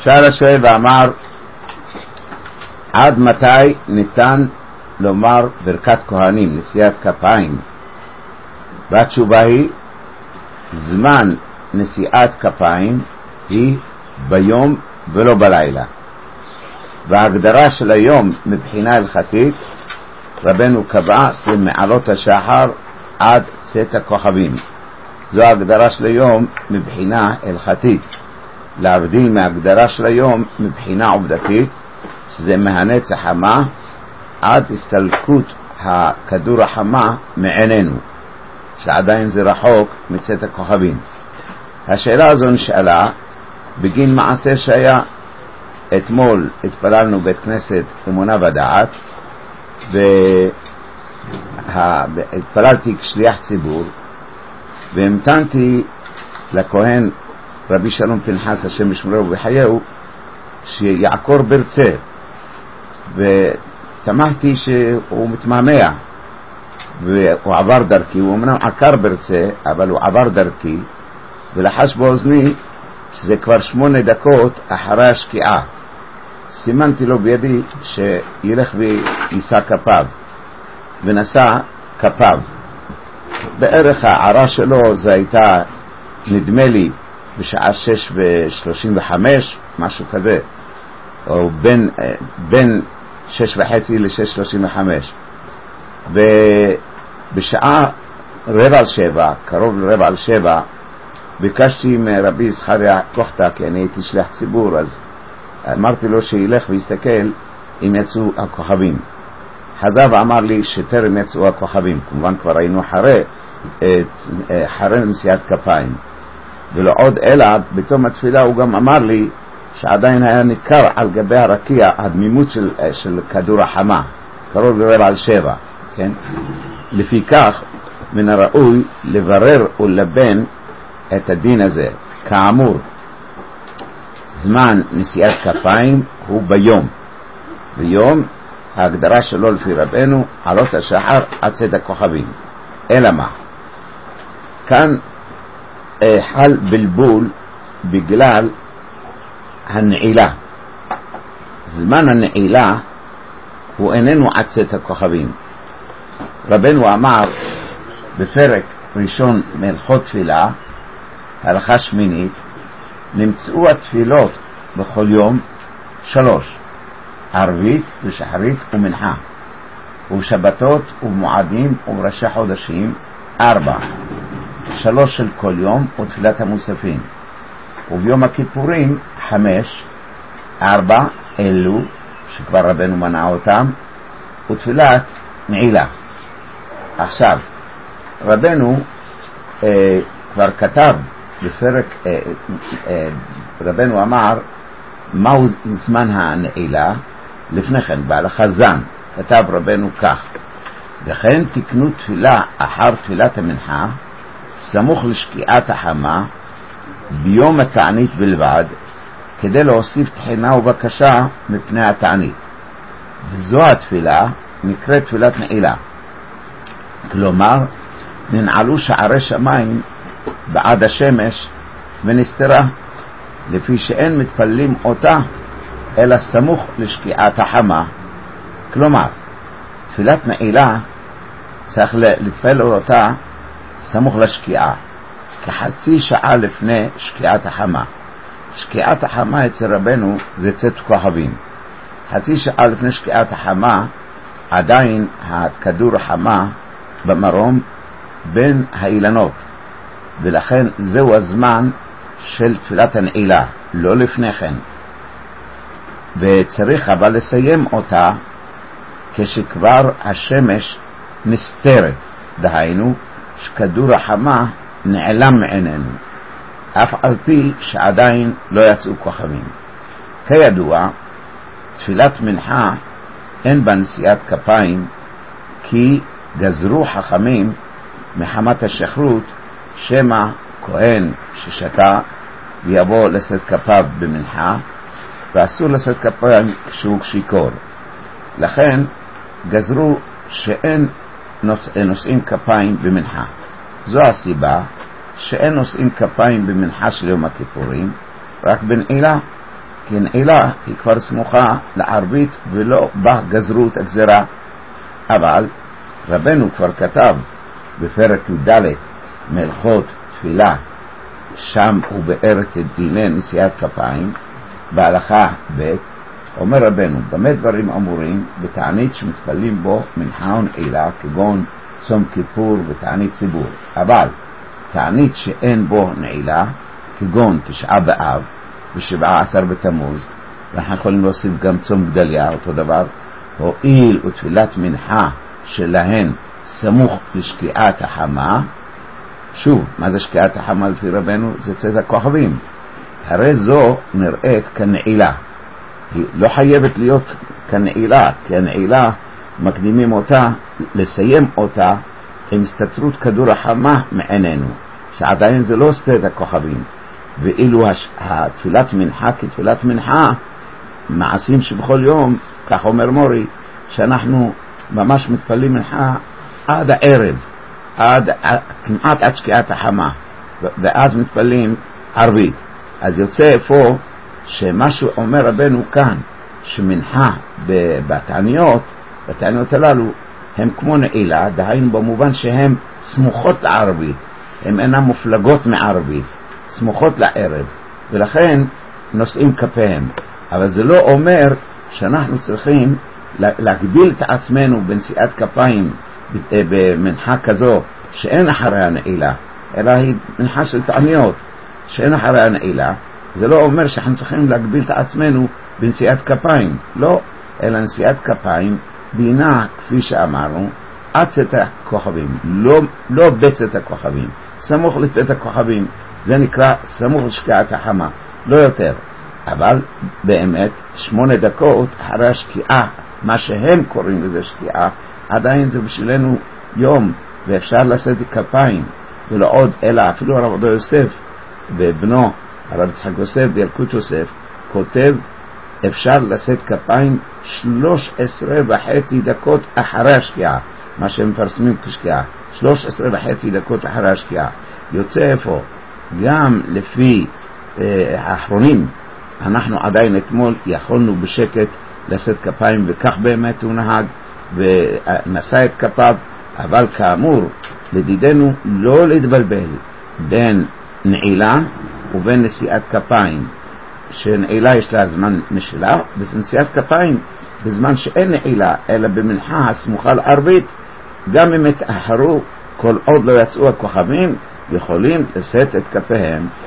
שאל השואל ואמר, עד מתי ניתן לומר ברכת כהנים, נשיאת כפיים? והתשובה היא, זמן נשיאת כפיים היא ביום ולא בלילה. וההגדרה של היום מבחינה הלכתית, רבנו קבע מעלות השחר עד צאת הכוכבים. זו ההגדרה של היום מבחינה הלכתית, להבדיל מההגדרה של היום מבחינה עובדתית, שזה מהנץ החמה עד הסתלקות הכדור החמה מעינינו, שעדיין זה רחוק מצאת הכוכבים. השאלה הזו נשאלה בגין מעשה שהיה אתמול. התפללנו בית כנסת אמונה ודעת, והתפללתי כשליח ציבור, והמתנתי לכהן רבי שלום פנחס השם ישמרהו וחייהו שיעקור ברצה, ותמהתי שהוא מתמהמה והוא עבר דרכי. הוא אמנם עקר ברצה, אבל הוא עבר דרכי, ולחש באוזני שזה כבר 8 דקות אחרי השקיעה. סימנתי לו בידי שילך ויישא כפיו, ונשא כפיו. בערך הערה שלו זה הייתה נדמה לי בשעה 6:35, משהו כזה, או בין 6:30 ל-6:35. ובשעה 6:45, קרוב ל6:45, ביקשתי מרבי זכריה כוחתא, כי אני הייתי שליח ציבור, אז אמרתי לו שילך ויסתכל אם יצאו הכוכבים. חזר ואמר לי שטרם יצאו הכוכבים. כמובן כבר היינו אחרי נשיאת כפיים. ולא עוד אלא בתום התפילה הוא גם אמר לי שעדיין היה ניכר על גבי הרקיע הדמימות של כדור החמה, קרוב ל6:45, כן? לפי כך מן הראוי לברר ולבן את הדין הזה. כאמור, זמן נשיאת כפיים הוא ביום. ביום ההגדרה שלו לפי רבנו עלות השחר עד צאת הכוכבים. אלא מה? כאן חל בלבול בגלל הנעילה. זמן הנעילה הוא איננו עד צאת הכוכבים. רבנו אמר בפרק ראשון מהלכות תפילה, הלכה שמינית, נמצאו התפילות בכל יום 3, ערבית ושחרית ומנחה, ובשבתות ובמועדים ובראשי חודשים 4, 3 של כל יום ותפילת המוספים, וביום הכיפורים 5, 4 אלו שכבר רבנו מנע אותם, ותפילת נעילה. עכשיו רבנו כבר כתב בפרק, רבנו אמר מהו זמן הנעילה לפני כן בהלכה זן. כתב רבנו כך: וכן תקנו תפילה אחר תפילת המנחה סמוך לשקיעת החמה ביום התענית בלבד, כדי להוסיף תחינה ובקשה מפני התענית. וזו התפילה נקראת תפילת נעילה. כלומר ננעלו שערי שמיים בעד השמש ונסתרה, לפי שאין מתפללים אותה אלא סמוך לשקיעת החמה. כלומר תפילת נעילה צריך להתפלל אותה סמוך לשקיעה, כחצי שעה לפני שקיעת החמה. שקיעת החמה אצל רבנו זה צאת כוכבים. חצי שעה לפני שקיעת החמה עדיין הכדור החמה במרום בין האילנות, ולכן זהו הזמן של תפילת הנעילה, לא לפני כן. וצריך אבל לסיים אותה כשכבר השמש נסתרת, דהיינו שכדור החמה נעלם מעינינו, אף על פי שעדיין לא יצאו כוכבים. כידוע, תפילת מנחה אין בה נשיאת כפיים, כי גזרו חכמים מחמת השכרות שמא כהן ששתה ויבוא לשאת כפיו במנחה, ואסור לשאת כפיים כשהוא שיכור. לכן גזרו שאין נושאים כפיים במנחה. זו הסיבה שאין נושאים כפיים במנחה של יום הכיפורים, רק בנעילה. כי נעילה היא כבר סמוכה לערבית ולא בה גזרו את הגזרה. אבל רבנו כבר כתב בפרק י"ד מלכות תפילה, שם הוא באר את דיני נשיאת כפיים בהלכה ב', אומר רבנו, במה דברים אמורים? בתענית שמתפלים בו מנחה ונעילה, כגון צום כיפור ותענית ציבור. אבל תענית שאין בו נעילה, כגון תשעה באב ו17 בתמוז, ואנחנו יכולים להוסיף גם צום גדליה, אותו דבר, הואיל ותפילת מנחה שלהן סמוך לשקיעת החמה. שוב, מה זה שקיעת החמה לפי רבנו? זה צאת הכוכבים. הרי זו נראית כנעילה, היא לא חייבת להיות כנעילה, כי הנעילה מקדימים אותה, לסיים אותה עם הסתתרות כדור החמה מעינינו, שעדיין זה לא צאת הכוכבים. ואילו התפילת מנחה כתפילת מנחה, מעשים שבכל יום, כך אומר מורי, שאנחנו ממש מתפלים מנחה עד הערב, כמעט עד שקיעת החמה, ואז מתפלים ערבית. אז יוצא איפה שמה שאומר רבנו כאן, שמנחה בתעניות הללו הם כמו נעילה, דהיינו במובן שהן סמוכות לערבית, הן אינן מופלגות מערבית, סמוכות לערב, ולכן נושאים כפיהם. אבל זה לא אומר שאנחנו צריכים להגביל את עצמנו בנשיאת כפיים במנחה כזו שאין אחריה נעילה, אלא היא מנחה של תעניות שאין אחריה נעילה. זה לא אומר שאנחנו צריכים להגביל את עצמנו בנשיאת כפיים, לא, אלא נשיאת כפיים בינה, כפי שאמרנו, עד צאת הכוכבים, לא בצאת הכוכבים, סמוך לצאת הכוכבים, זה נקרא סמוך לשקיעת החמה, לא יותר. אבל באמת 8 דקות אחרי השקיעה, מה שהם קוראים לזה שקיעה, עדיין זה בשבילנו יום, ואפשר לשאת כפיים. ולא עוד, אלא אפילו הרב עובדיה יוסף ובנו הרב יצחק יוסף בילקוט יוסף כותב, אפשר לשאת כפיים 13.5 דקות אחרי השקיעה, מה שהם מפרסמים כשקיעה, 13.5 דקות אחרי השקיעה. יוצא איפה? גם לפי האחרונים, אנחנו עדיין אתמול יכולנו בשקט לשאת כפיים, וכך באמת הוא נהג ונשא את כפיו. אבל כאמור, לדידנו לא להתבלבל בין נעילה ובין נשיאת כפיים, שנעילה יש לה זמן משלה, ונשיאת כפיים בזמן שאין נעילה אלא במנחה הסמוכה לערבית, גם אם התאחרו כל עוד לא יצאו הכוכבים, יכולים לשאת את כפיהם